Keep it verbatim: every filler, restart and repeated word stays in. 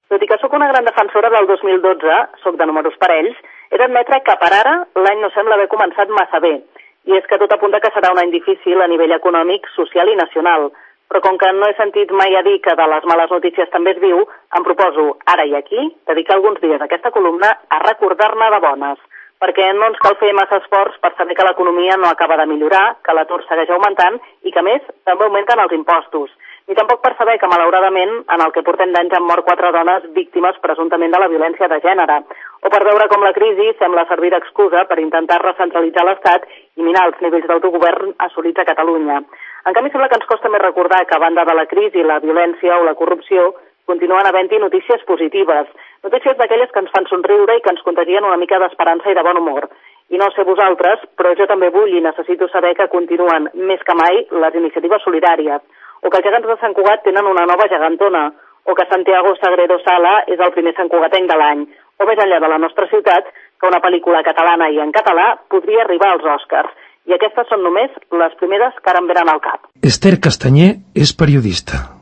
Tot i que sóc una gran defensora del dos mil dotze, sóc de números parells, he d'admetre que per ara l'any no sembla haver començat massa bé. I és que tot apunta que serà un any difícil a nivell econòmic, social i nacional. Però com que no he sentit mai a dir que de les males notícies també es viu, em proposo, ara i aquí, dedicar alguns dies a aquesta columna a recordar-ne de bones. Perquè no ens cal fer massa esforç per saber que l'economia no acaba de millorar, que l'atur segueix augmentant i que, a més, també augmenten els impostos. Ni tampoc per saber que, malauradament, en el que portem d'anys han mort quatre dones víctimes presumptament de la violència de gènere. O per veure com la crisi sembla servir d'excusa per intentar recentralitzar l'Estat i minar els nivells d'autogovern assolits a Catalunya. En canvi, sembla que ens costa més recordar que, a banda de la crisi, la violència o la corrupció, continuen havent-hi notícies positives. Notícies d'aquelles que ens fan somriure i que ens contagien una mica d'esperança i de bon humor. I no sé vosaltres, però jo també vull i necessito saber que continuen més que mai les iniciatives solidàries, o que els gegants de Sant Cugat tenen una nova gegantona, o que Santiago Sagredo Sala és el primer santcugatenc de l'any, o més enllà de la nostra ciutat, que una pel·lícula catalana i en català podria arribar als Oscars. I aquestes són només les primeres que ara em venen al cap. Esther Castanyer és periodista.